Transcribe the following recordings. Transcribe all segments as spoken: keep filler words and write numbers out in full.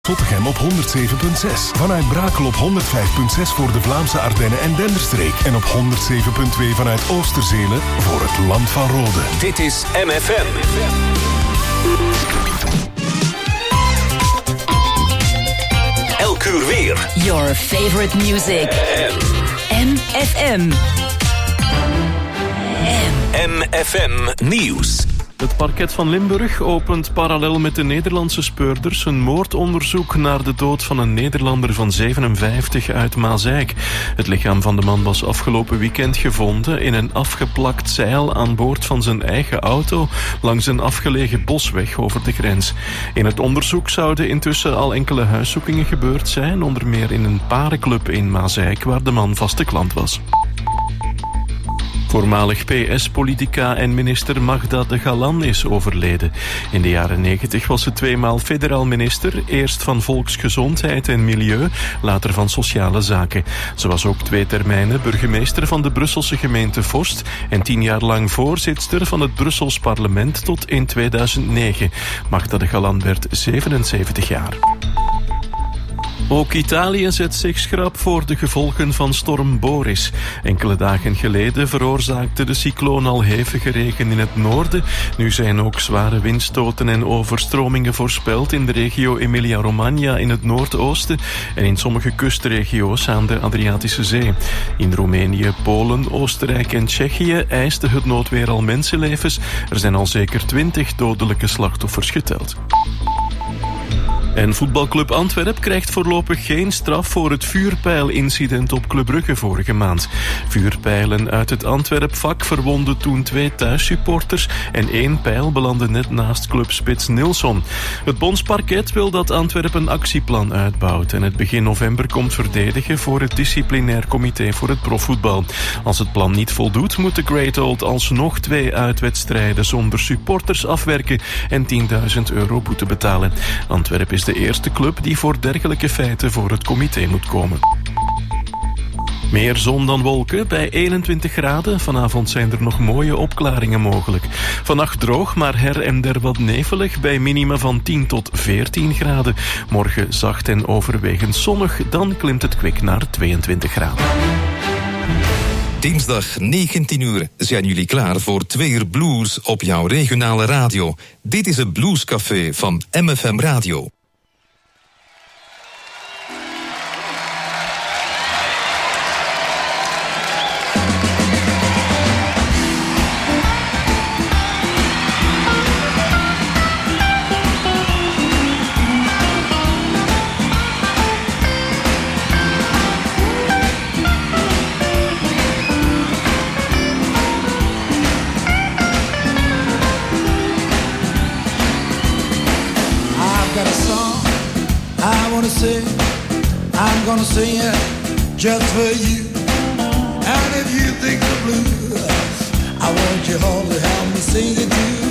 Zottegem op honderd zeven komma zes. Vanuit Brakel op honderd vijf komma zes voor de Vlaamse Ardennen en Denderstreek. En op honderd zeven komma twee vanuit Oosterzele voor het Land van Rode. Dit is M F M. Elk uur weer. Your favorite music. M F M. M F M Nieuws. Het parket van Limburg opent parallel met de Nederlandse speurders een moordonderzoek naar de dood van een Nederlander van zevenenvijftig uit Maasijk. Het lichaam van de man was afgelopen weekend gevonden in een afgeplakt zeil aan boord van zijn eigen auto langs een afgelegen bosweg over de grens. In het onderzoek zouden intussen al enkele huiszoekingen gebeurd zijn, onder meer in een parenclub in Maasijk waar de man vaste klant was. Voormalig P S-politica en minister Magda de Galan is overleden. In de jaren negentig was ze tweemaal federaal minister, eerst van Volksgezondheid en Milieu, later van Sociale Zaken. Ze was ook twee termijnen burgemeester van de Brusselse gemeente Vorst en tien jaar lang voorzitster van het Brussels parlement tot in tweeduizend negen. Magda de Galan werd zevenenzeventig jaar. Ook Italië zet zich schrap voor de gevolgen van storm Boris. Enkele dagen geleden veroorzaakte de cycloon al hevige regen in het noorden. Nu zijn ook zware windstoten en overstromingen voorspeld in de regio Emilia-Romagna in het noordoosten en in sommige kustregio's aan de Adriatische Zee. In Roemenië, Polen, Oostenrijk en Tsjechië eiste het noodweer al mensenlevens. Er zijn al zeker twintig dodelijke slachtoffers geteld. En voetbalclub Antwerp krijgt voorlopig geen straf voor het vuurpijlincident op Club Brugge vorige maand. Vuurpijlen uit het Antwerp-vak verwonden toen twee thuissupporters en één pijl belandde net naast clubspits Nilsson. Het bondsparket wil dat Antwerp een actieplan uitbouwt en het begin november komt verdedigen voor het disciplinair comité voor het profvoetbal. Als het plan niet voldoet, moet de Great Old alsnog twee uitwedstrijden zonder supporters afwerken en tienduizend euro boete betalen. Antwerp is de eerste club die voor dergelijke feiten voor het comité moet komen. Meer zon dan wolken bij eenentwintig graden. Vanavond zijn er nog mooie opklaringen mogelijk. Vannacht droog, maar her en der wat nevelig bij minima van tien tot veertien graden. Morgen zacht en overwegend zonnig, dan klimt het kwik naar tweeëntwintig graden. Dinsdag negentien uur zijn jullie klaar voor twee uur blues op jouw regionale radio. Dit is het Bluescafé van M F M Radio. I'm gonna sing it just for you. And if you think the blues, I want you all to help me sing it too.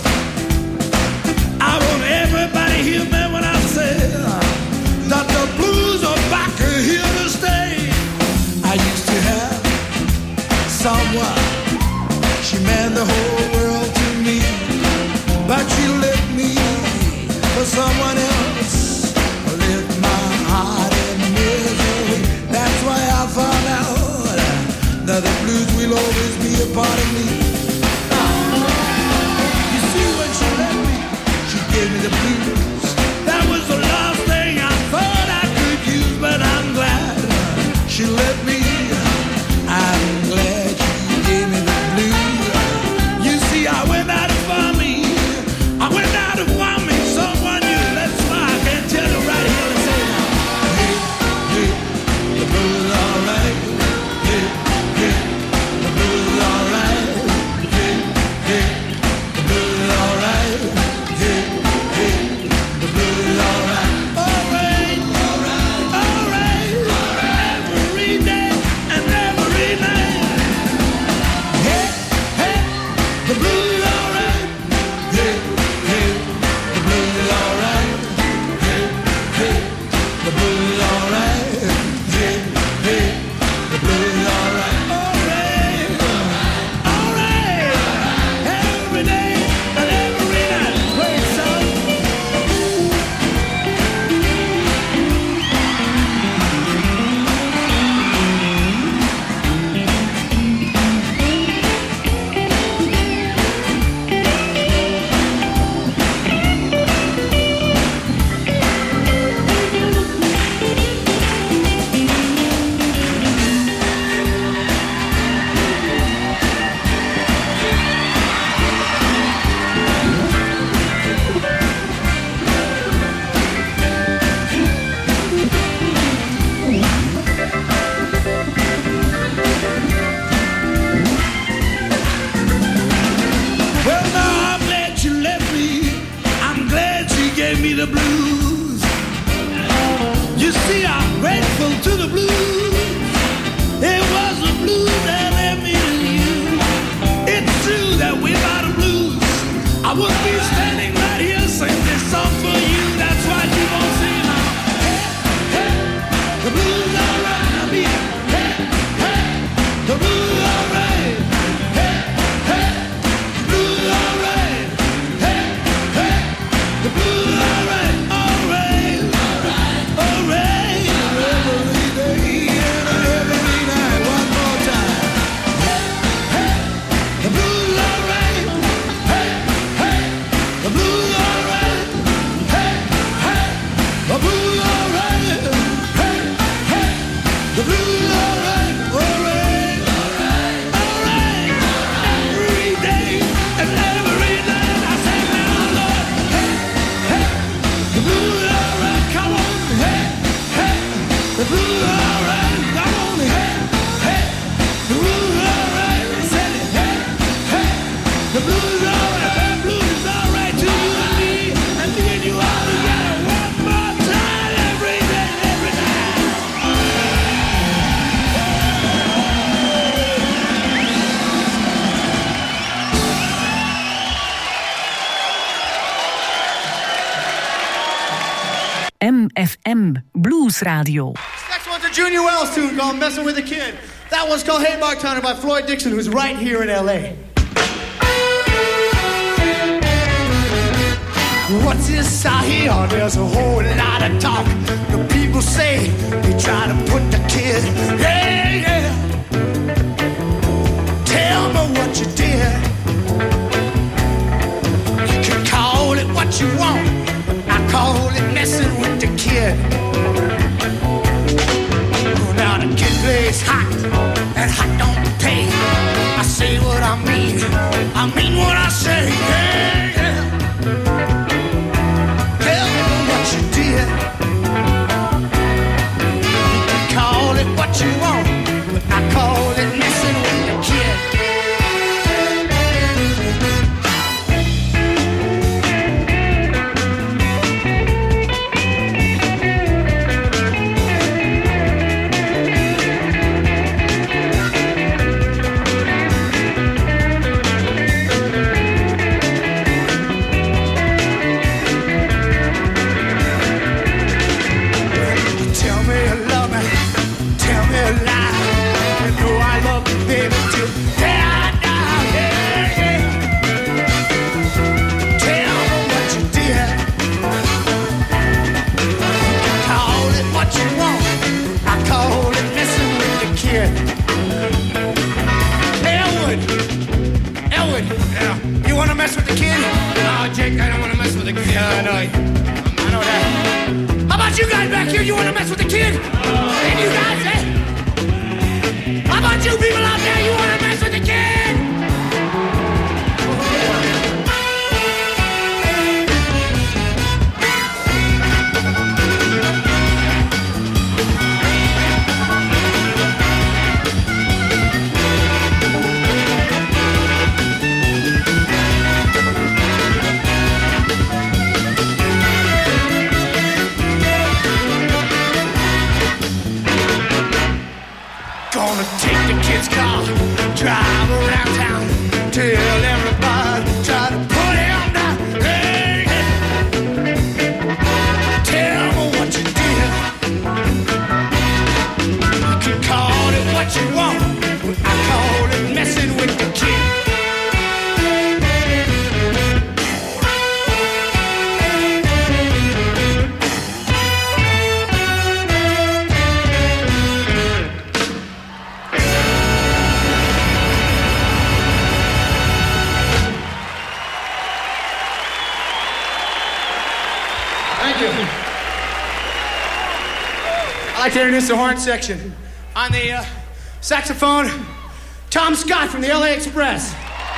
I want everybody hear me when I say that the blues are back here to stay. I used to have someone, she meant the whole world to me, but she left me for someone else. Lift my heart in misery. That's why I found out that the blues will always be a part of me. You see, when she left me, she gave me the blues. That was a lie. M F M Blues Radio. Next one's a Junior Wells tune called Messing with a Kid. That one's called Hey Bartender by Floyd Dixon, who's right here in L A. What's this I hear? There's a whole lot of talk. The people say they try to put the kid. Hey, yeah. Tell me what you did. You can call it what you want. I call it messing with the kid. Now the kid plays hot, and hot don't pay. I say what I mean, I mean what I say. Yeah, yeah. Tell me what you did. You can call it what you want, but I call it messing with the kid. I'd like to introduce the horn section. On the uh, saxophone, Tom Scott from the L A Express.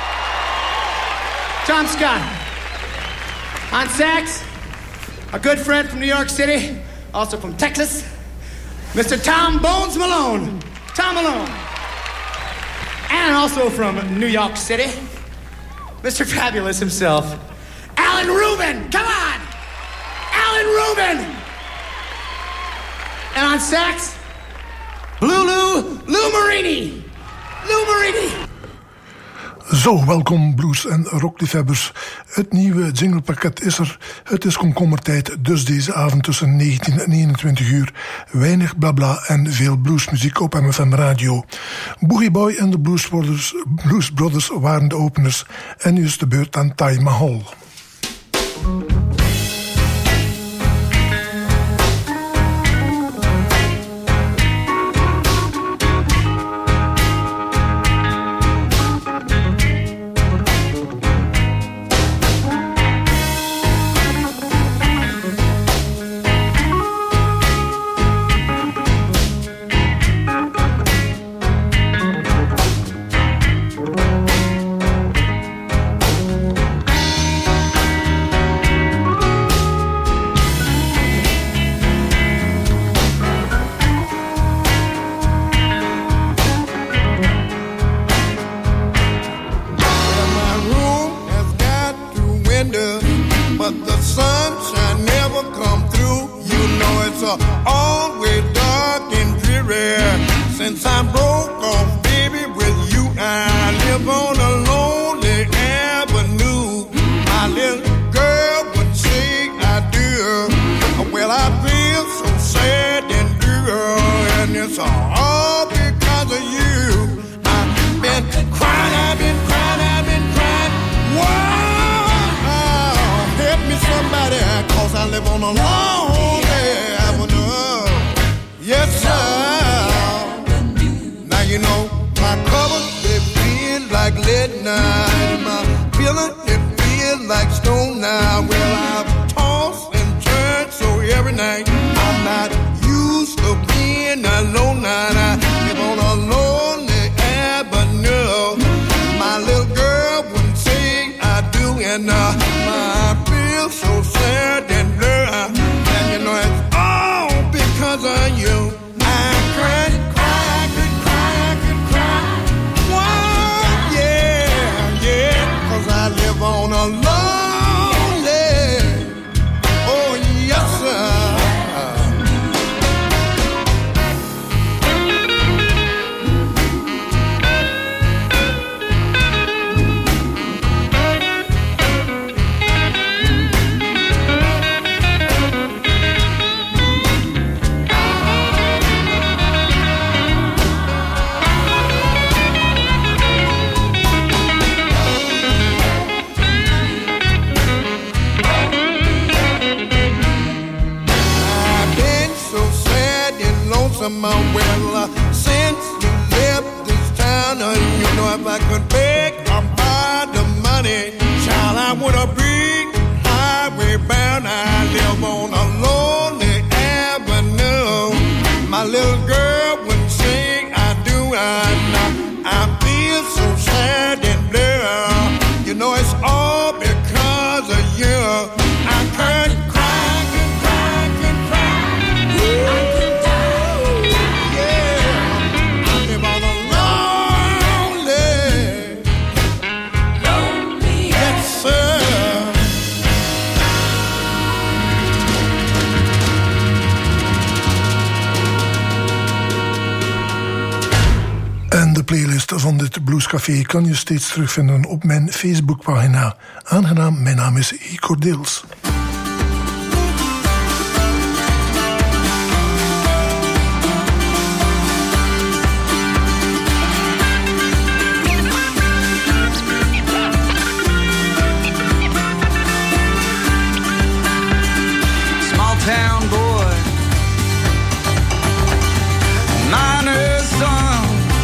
Tom Scott. On sax, a good friend from New York City, also from Texas, Mister Tom Bones Malone. Tom Malone. And also from New York City, Mister Fabulous himself, Alan Rubin. Come on! Alan Rubin! En aan sax, Lulu, Lou Marini. Lou Marini. Zo, welkom blues- en rockliefhebbers. Het nieuwe jinglepakket is er. Het is komkommertijd, dus deze avond tussen negentien en eenentwintig uur. Weinig blabla en veel bluesmuziek op M F M Radio. Boogie Boy en de Blues Brothers, Blues Brothers waren de openers. En nu is de beurt aan Taj Mahal. Well, I it's all because of you. I've been crying, I've been crying, I've been crying. Whoa, help me somebody, cause I live on a lonely avenue. Yes, sir. Now you know my cover, it feels like lead night. My feeling, it feels like stone now. Well, I've tossed and turned so every night. I'm not used to being alone now. I live on a lonely avenue. My little girl wouldn't say I do, and uh, I feel so sad and blue. And you know it's all because of you. I cried, cry, I could cry, I could cry. Why, yeah, yeah, cause I live on a lonely, oh yes sir. Well, uh, since you left this town, uh, you know if I could beg or buy the money, child, I would have been highway bound. I live on a lonely avenue. My little girl would sing, I do, I know. I feel so sad and blue. You know it's all because of you. I can't cry, I can cry, I can cry. Woo. De playlist van dit Bluescafé kan je steeds terugvinden op mijn Facebookpagina. Aangenaam, mijn naam is Igor Deels. Small town boy, miner's son.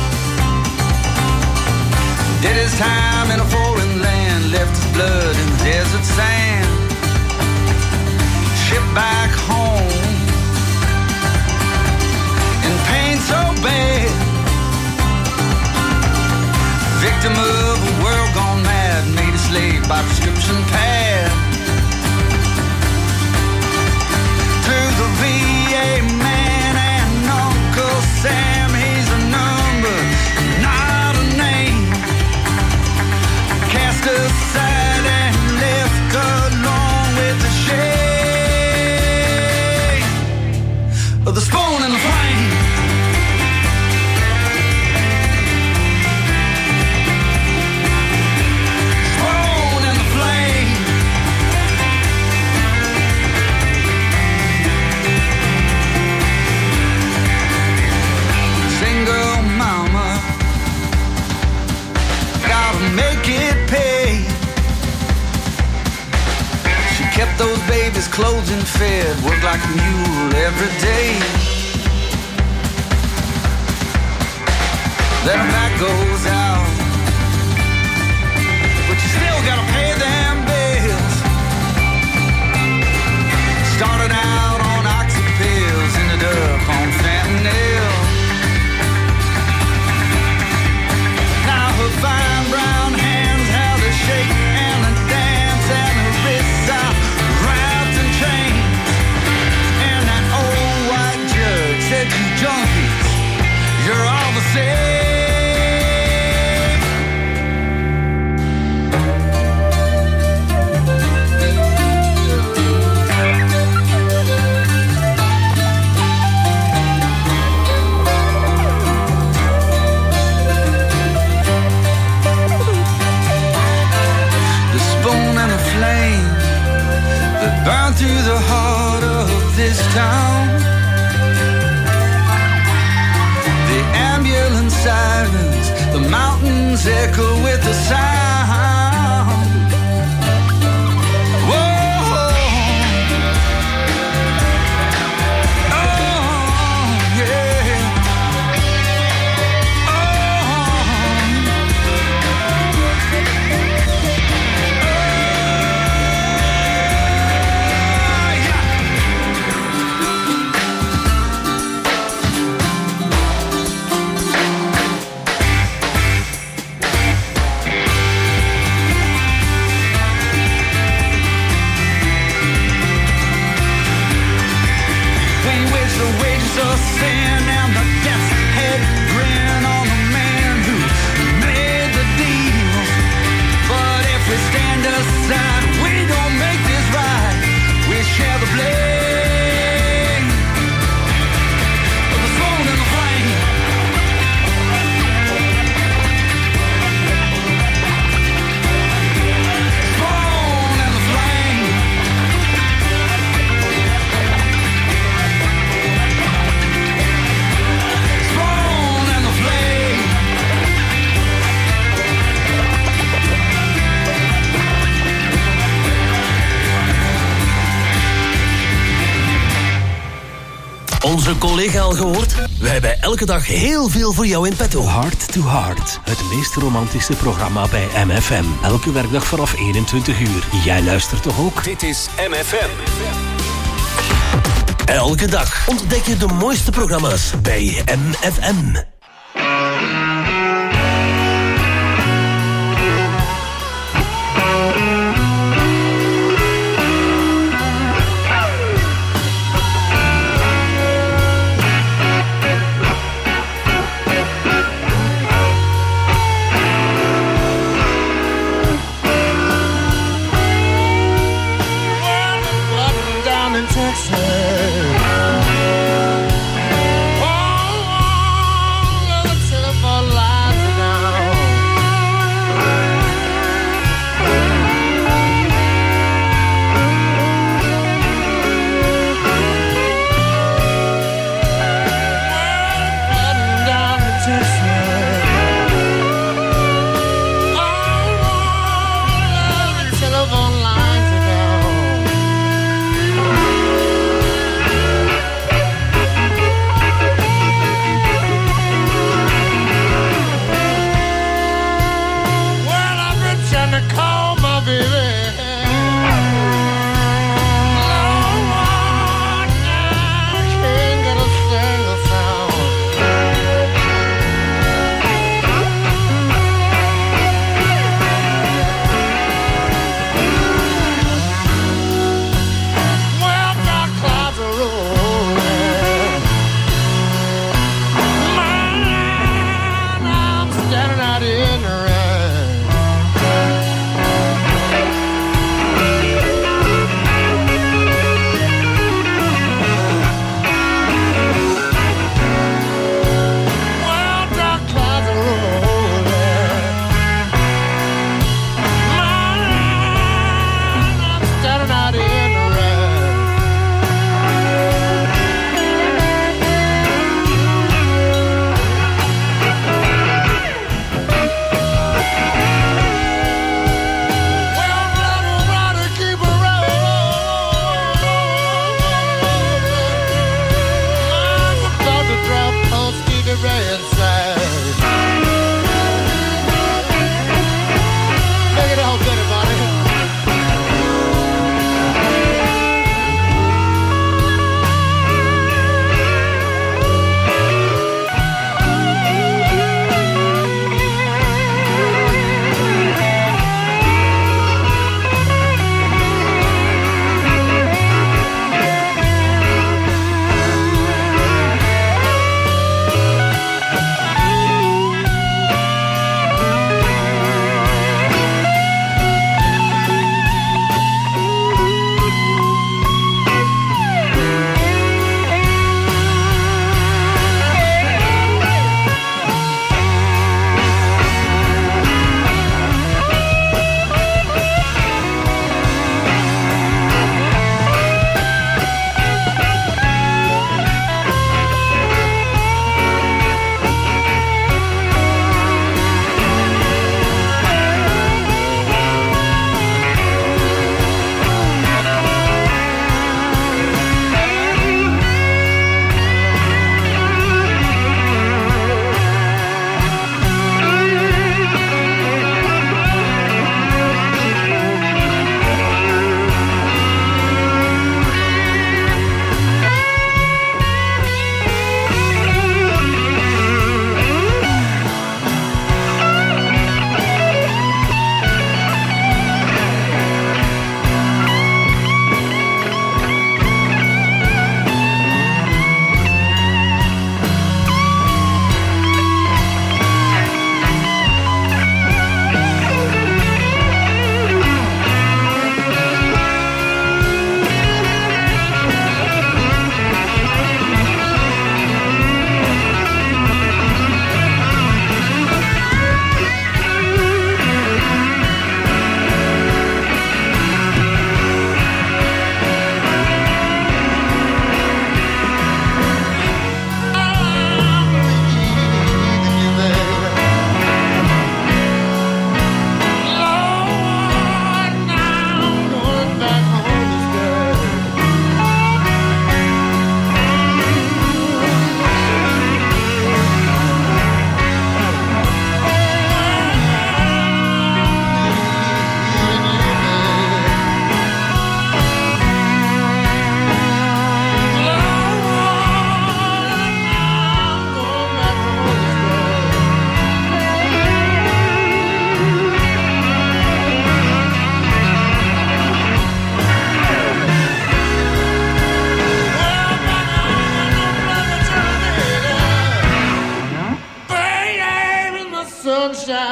Did his time in a foreign land, left his blood in the desert sand. Shipped back home in pain so bad. Victim of a world gone mad, made a slave by prescription pad. To the V A man and Uncle Sam, he's a number, not a name. Cast aside and left alone with the shame of the spoon and the flame. Spoon and the flame. Single mama, gotta make it pay. She kept those babies clothed and fed, worked like a mule every day. Then that goes out, but you still gotta pay them bills. Started out on oxy pills, ended up on fentanyl. Now her fine brown hands, how they shake and they dance, and her wrists are wrapped in chains. And that old white judge said, "You junkies, you're all the same." Burn through the heart of this town. sirens, the mountains echo with the sound. Whoa. Oh, yeah. Of sin and the death's head grin on the man who made the deal. But if we stand aside, we don't make this right. We share the blame of the smoke and the flame. Smoke and the flame. Onze collega al gehoord? Wij hebben elke dag heel veel voor jou in petto. Heart to Heart, het meest romantische programma bij M F M. Elke werkdag vanaf eenentwintig uur. Jij luistert toch ook? Dit is M F M. Elke dag ontdek je de mooiste programma's bij M F M. Texas. Oh,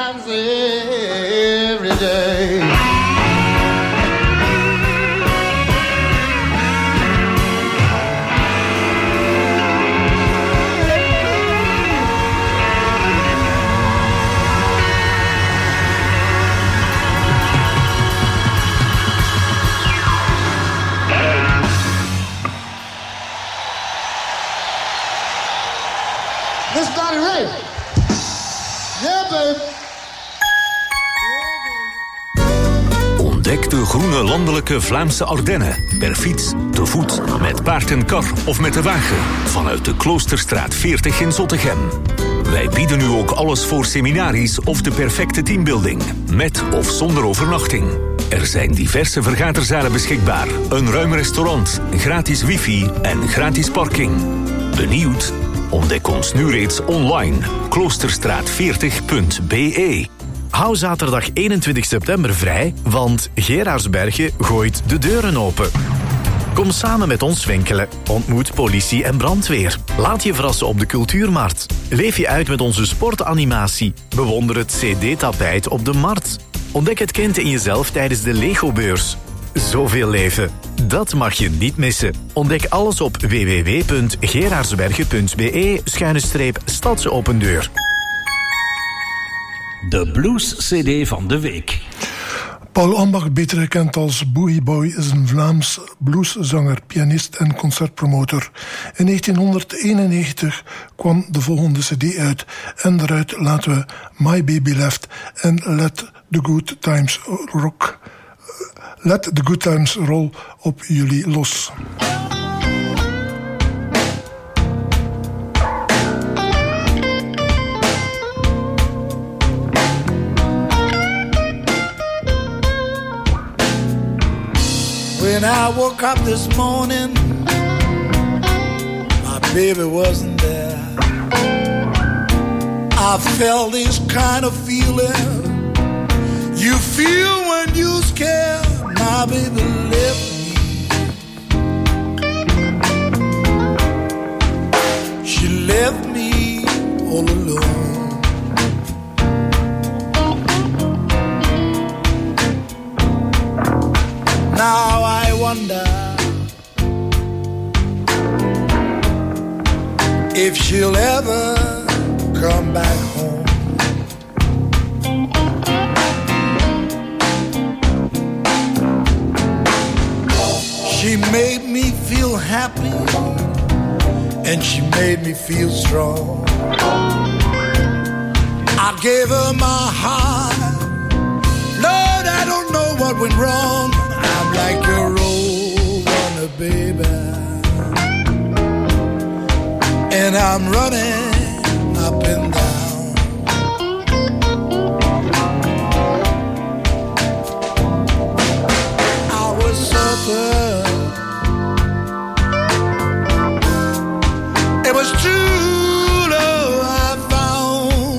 times every day. This is Donnie Ray. Yeah, babe. Ontdek de groene landelijke Vlaamse Ardennen. Per fiets, te voet, met paard en kar of met de wagen. Vanuit de Kloosterstraat veertig in Zottegem. Wij bieden nu ook alles voor seminaries of de perfecte teambuilding. Met of zonder overnachting. Er zijn diverse vergaderzalen beschikbaar. Een ruim restaurant, gratis wifi en gratis parking. Benieuwd? Ontdek ons nu reeds online. kloosterstraat veertig punt b e. Hou zaterdag eenentwintig september vrij, want Gerardsbergen gooit de deuren open. Kom samen met ons winkelen. Ontmoet politie en brandweer. Laat je verrassen op de cultuurmarkt. Leef je uit met onze sportanimatie. Bewonder het C D-tapijt op de markt. Ontdek het kind in jezelf tijdens de Lego-beurs. Zoveel leven. Dat mag je niet missen. Ontdek alles op w w w punt gerardsbergen punt b e schuine streep stadsopendeur. De Blues C D van de week. Paul Ambach, beter gekend als Boogie Boy, is een Vlaams blueszanger, pianist en concertpromotor. In negentienhonderdeenennegentig kwam de volgende cd uit en daaruit laten we My Baby Left en Let the Good Times Rock. Let the Good Times Roll op jullie los. When I woke up this morning, my baby wasn't there. I felt this kind of feeling you feel when you scared. My baby left me. She left me all alone. Now I wonder if she'll ever come back home. She made me feel happy and she made me feel strong. I gave her my heart. Lord, I don't know what went wrong. I'm like a road runner, baby, and I'm running up and down. I was certain it was true love I found.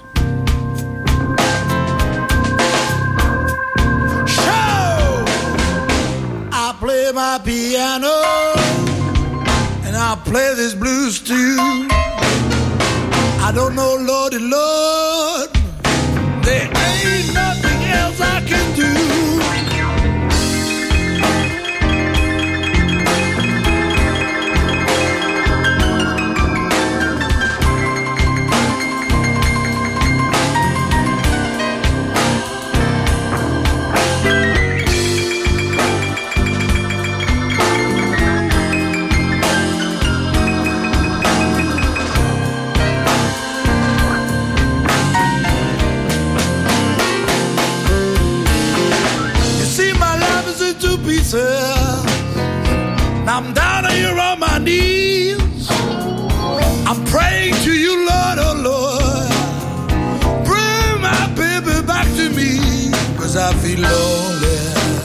So I play my piano and I play this blues too. I don't know, Lordy Lord, there ain't nothing else I can do. I'm down here on my knees. I'm praying to you, Lord, oh Lord. Bring my baby back to me, 'cause I feel lonely.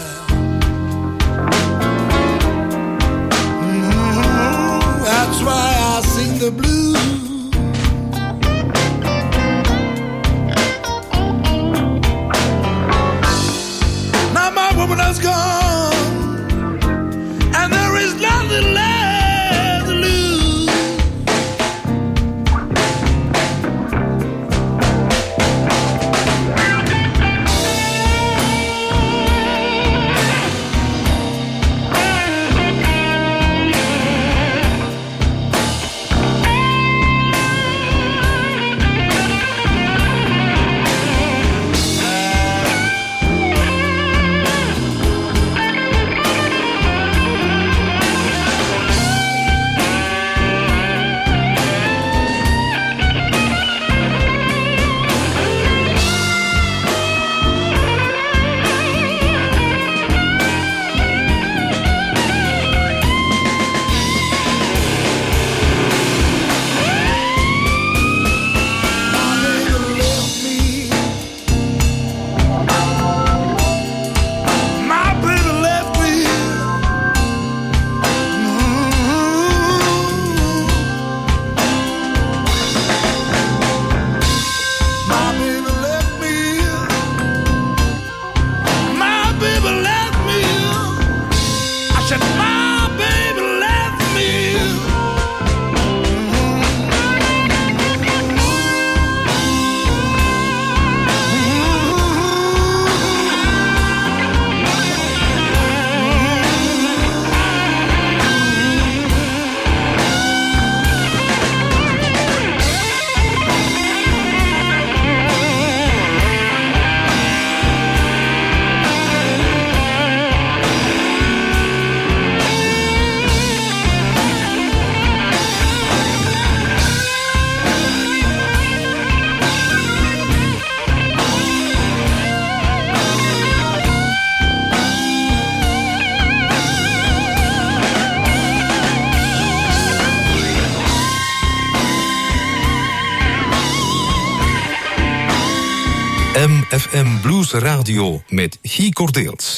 Mm-hmm. That's why I sing the blues. Now my woman has gone. F M Blues Radio met Guy Cordeels.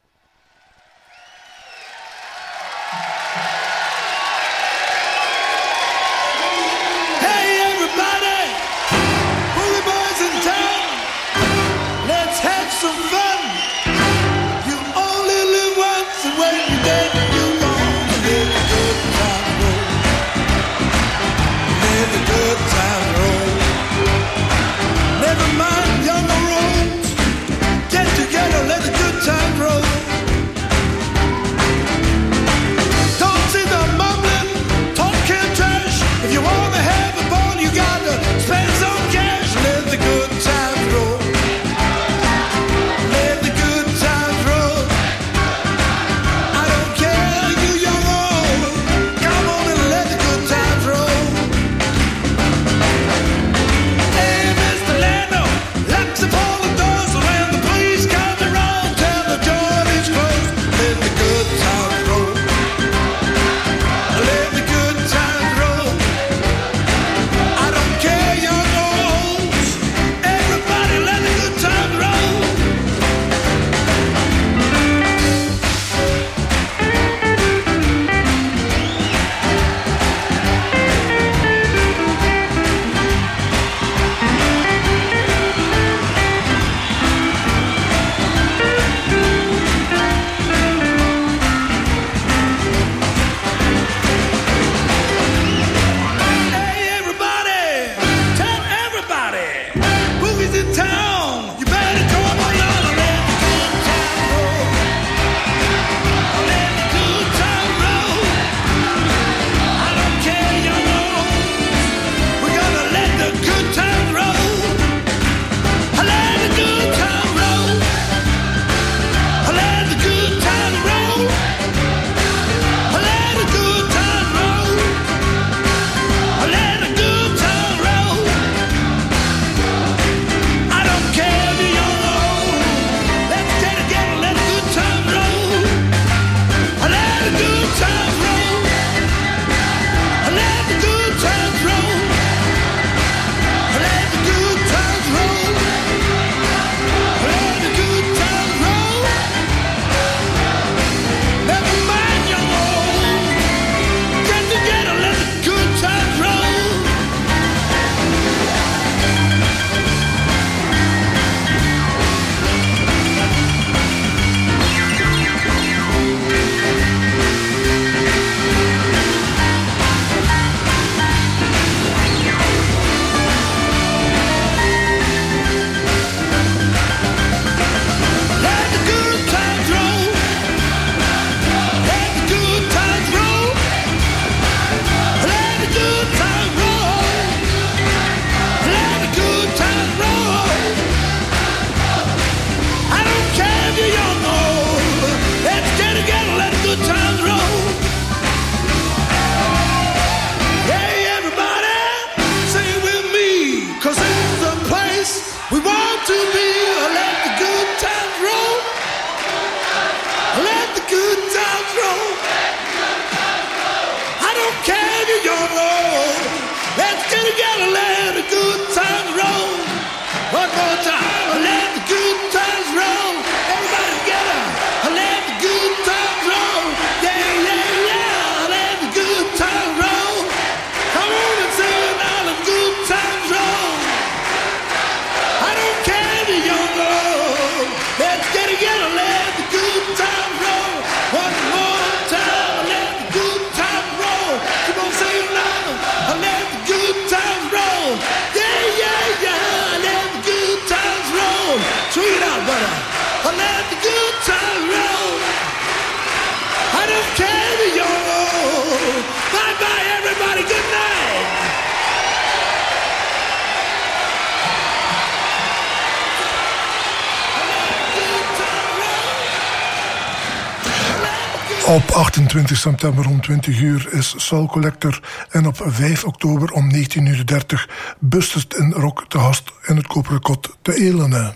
Op achtentwintig september om twintig uur is Soul Collector en op vijf oktober om negentien uur dertig Busters in Rock te gast in het Koperen Kot te Elene.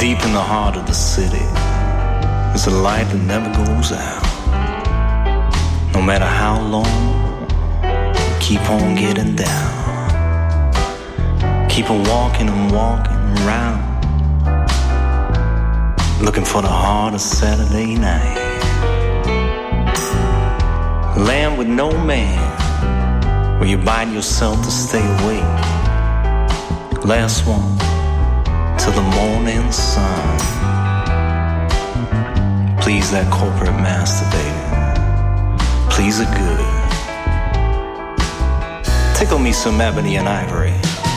Deep in the heart of the city is a light that never goes out. No matter how long, keep on getting down. Keep on walking and walking around, looking for the heart of Saturday night. Land with no man, where you bind yourself to stay awake. Last one till the morning sun. Please that corporate masturbator, please it good. Tickle me some ebony and ivory.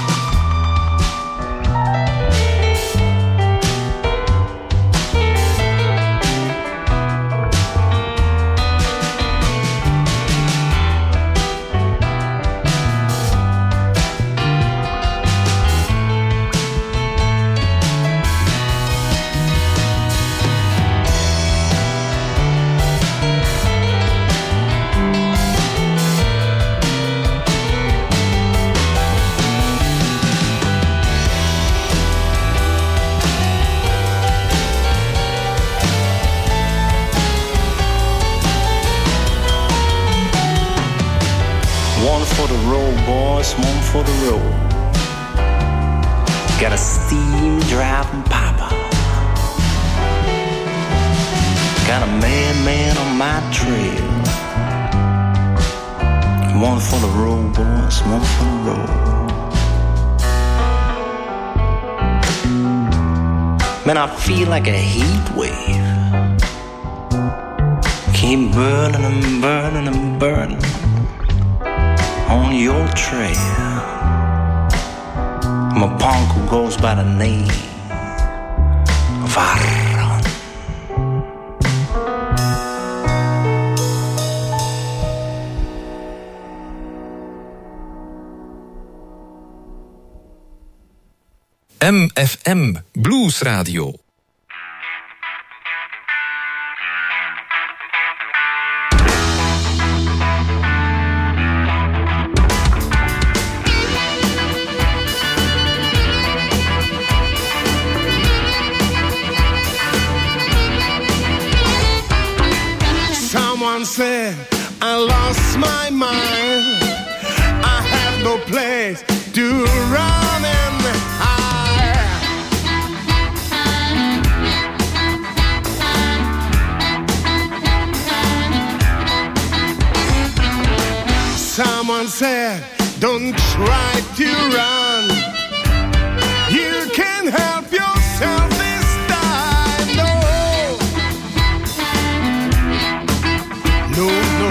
One for the road. Got a steam driving papa. Got a madman on my trail. One for the road, boys, one for the road. Man, I feel like a heat wave. Keep burning and burning and burning on your trail. My punk who goes by the name of Aaron. M F M Blues Radio. Someone said I lost my mind. I have no place to run and hide. Someone said don't try to run. You can help yourself this time. No. No, no.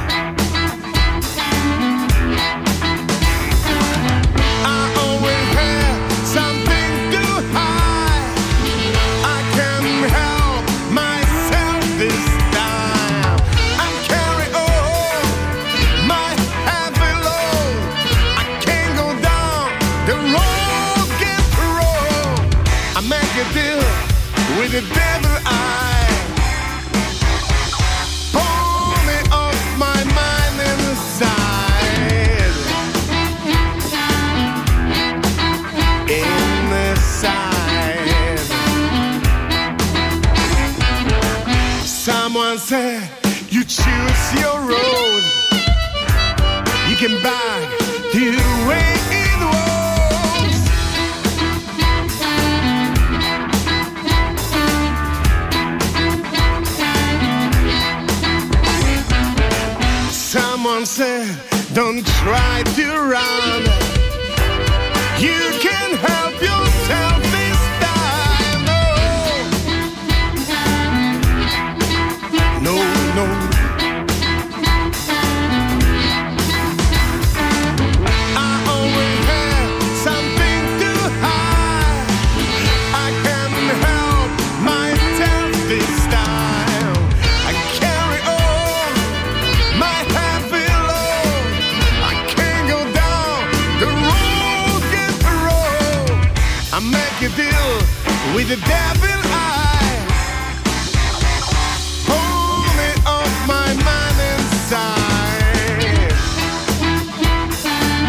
I always have something to hide. I can help myself this time. I'm carrying on my heavy load. I can't go down the road, get road. I make a deal with the devil eye. My mind inside, inside. Someone said you choose your road. You can buy the way it was. Someone said don't try to run. You can help yourself this time. No, no, no. I always have something to hide. I can help myself this time. I carry on my happy load. I can't go down the road, get the road. I make a deal with the devil eye. Hold me off my mind inside.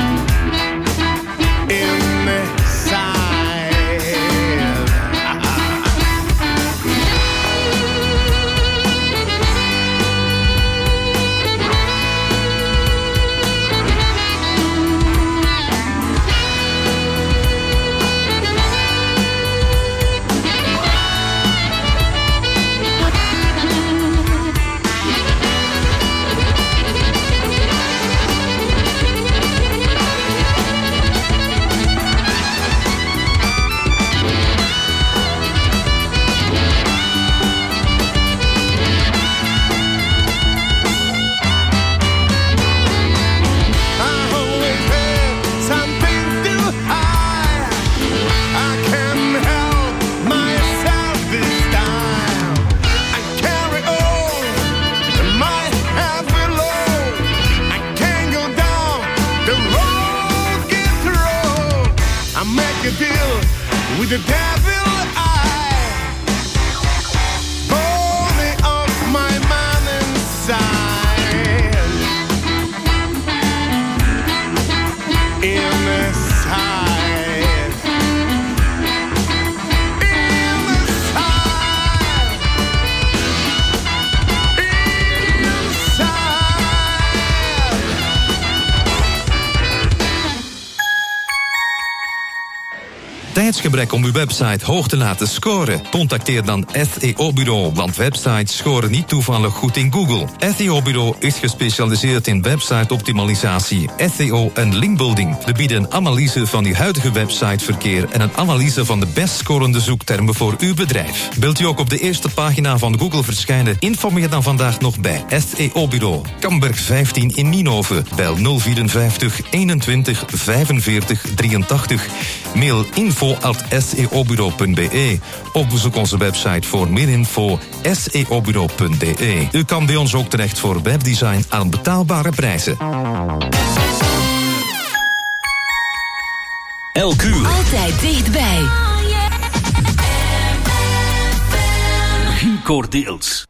Inside. tijdsgebrek om uw website hoog te laten scoren? Contacteer dan S E O-bureau, want websites scoren niet toevallig goed in Google. S E O-bureau is gespecialiseerd in website-optimalisatie, S E O en linkbuilding. We bieden een analyse van uw huidige websiteverkeer en een analyse van de best scorende zoektermen voor uw bedrijf. Wilt u ook op de eerste pagina van Google verschijnen? Informeer dan vandaag nog bij S E O-bureau. Kamberg vijftien in Nienhoven. Bel nul vierenvijftig eenentwintig vijfenveertig drieëntachtig. Mail info at s e o bureau punt b e of bezoek onze website voor meer info s e o bureau punt b e. U kan bij ons ook terecht voor webdesign aan betaalbare prijzen. Elk uur. Altijd dichtbij. Guy Cordeels.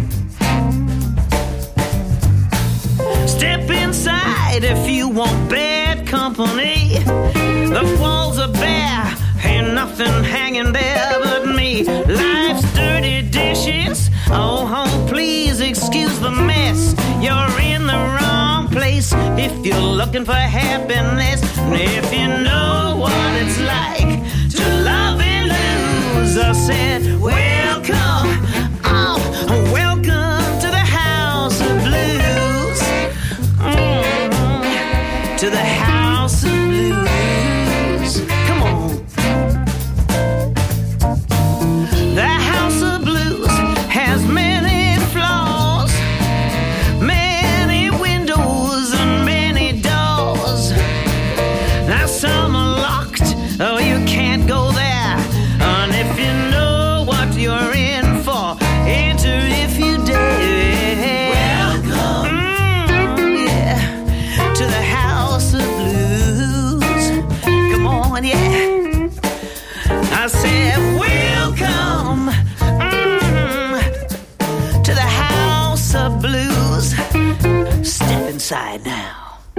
Step inside if you want better. if you're looking for happiness, and if you know what it's like to love and lose, I said, welcome, oh, welcome to the house of blues, mm, to the house of blues. Come on. The house of blues has many flaws, many windows and many doors. Now some are locked, oh you can't go there. And if you know what you're in for, enter if you dare. Welcome, mm, yeah, to the house of blues. Come on, yeah. I said welcome, mm, to the house of blues. Step inside now.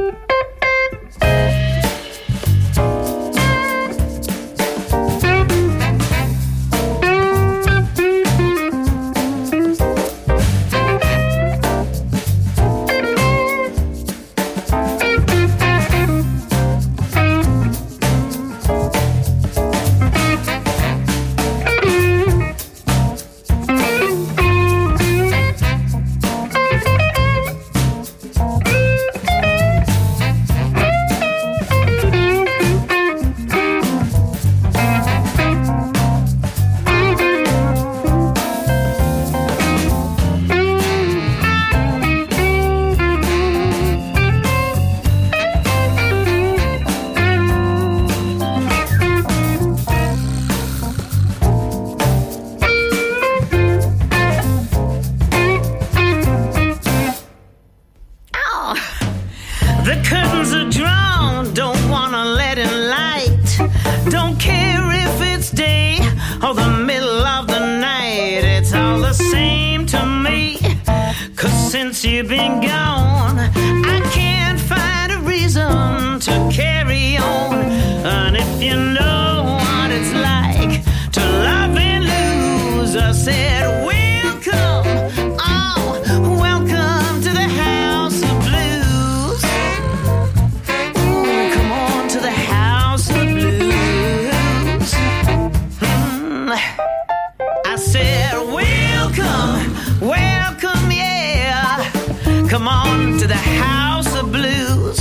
You've been gone, I can't find a reason to carry on. And if you know what it's like to love and lose, I said welcome, oh, welcome to the house of blues. Ooh, come on to the house of blues. Mm. I said welcome, welcome, yeah. Come on to the house of blues.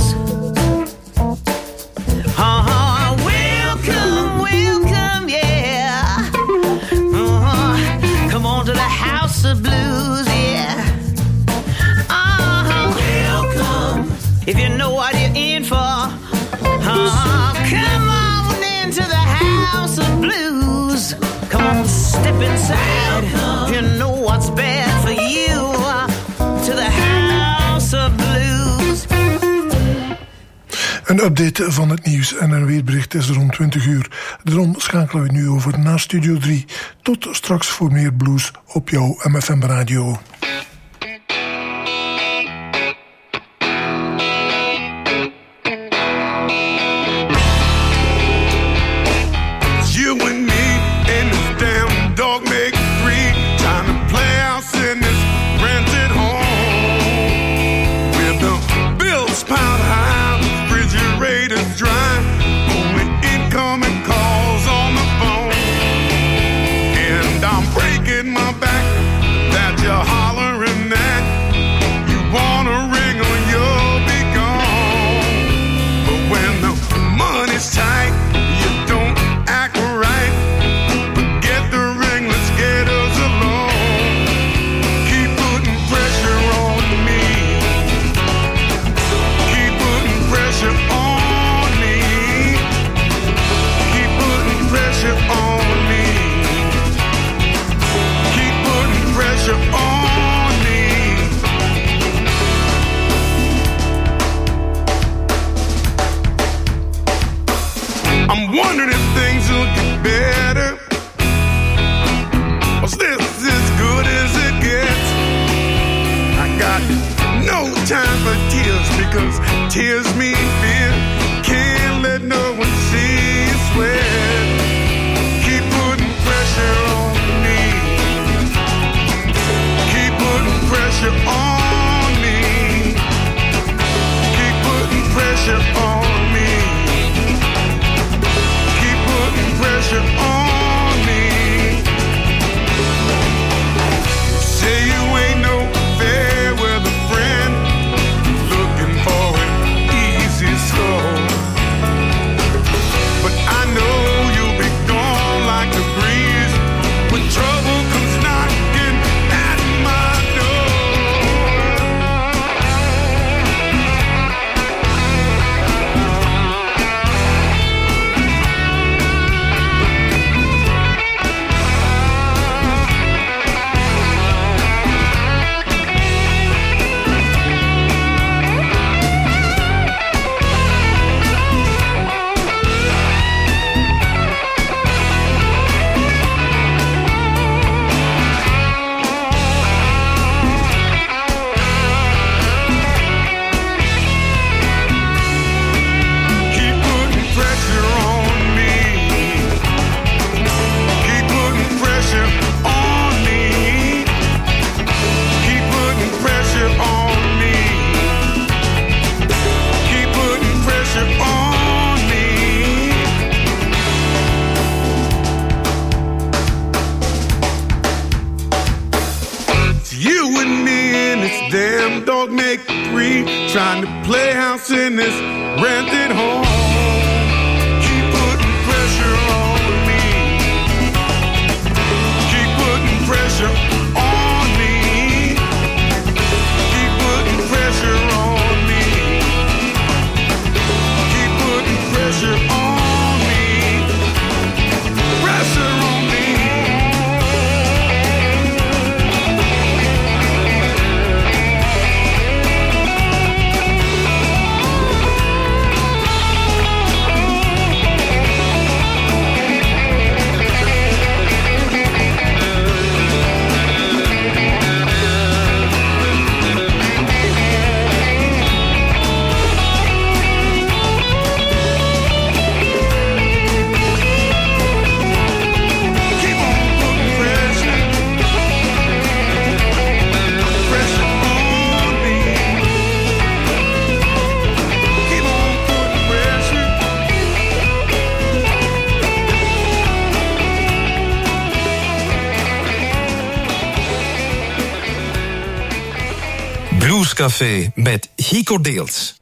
Uh-huh, welcome, welcome, yeah. Uh-huh, come on to the house of blues, yeah. Uh-huh, welcome. If you know what you're in for, uh-huh, come on into the house of blues. Come on, step inside. If you know what's bad for you, to the house of blues. Een update van het nieuws en een weerbericht is rond twintig uur. Daarom schakelen we nu over naar Studio drie. Tot straks voor meer blues op jouw M F M radio. Tears mean fear. Can't let no one see you sweat. Keep putting pressure on me. Keep putting pressure on me. Keep putting free, trying to play house in this rented home. Keep putting pressure on me. Keep putting pressure on me. Keep putting pressure on me. Keep putting pressure on me. Pressure on me. Bluescafé met Hico Deels.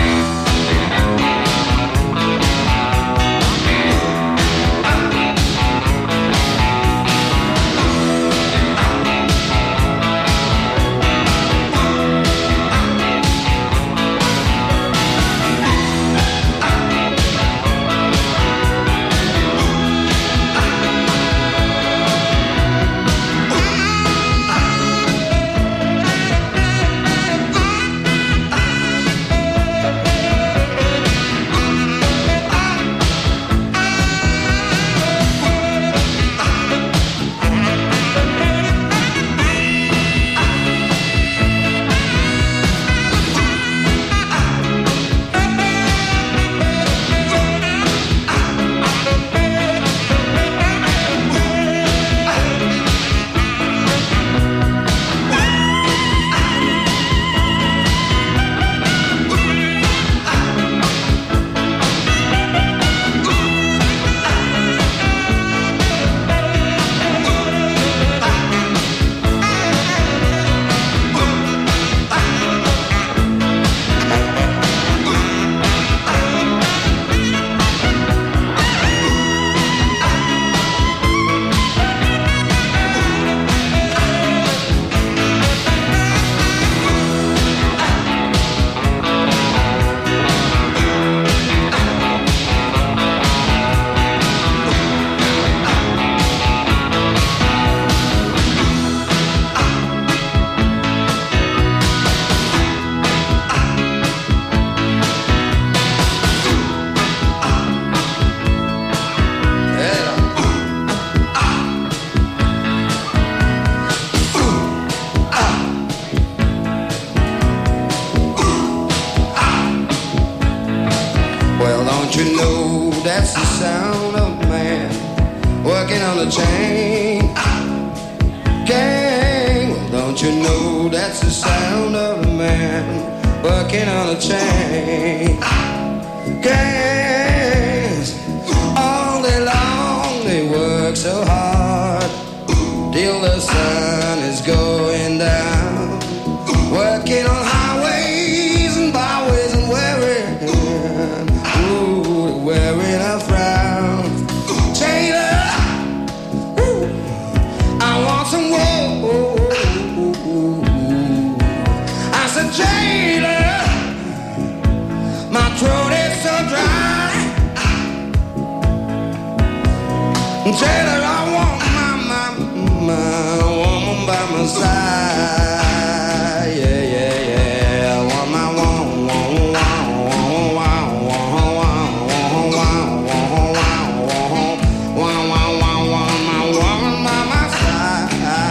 That's the sound of a man working on a chain gang. Well, don't you know that's the sound of a man working on a chain gangs. All day long they work so hard till the sun is going down, working on highways and byways and wearing, ooh, wearing a frown. Taylor, ooh, I want some woe. I said, Taylor, my throat is so dry. Taylor, I want my, my, my woman by my side. Yeah, yeah, yeah. I want my woman, woman, woman, woman, woman, my woman by my side.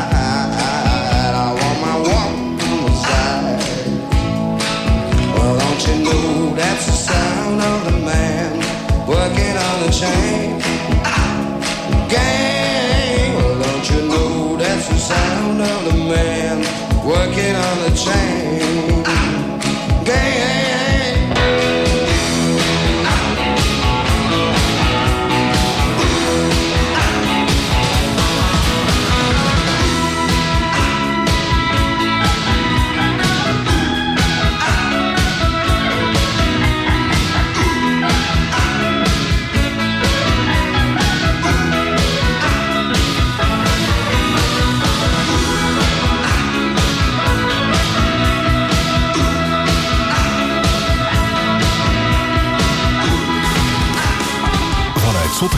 I want my woman by my side. Well, don't you know that's the sound of the man working on the chain gang? Well, don't you know that's the sound of the man working on the chain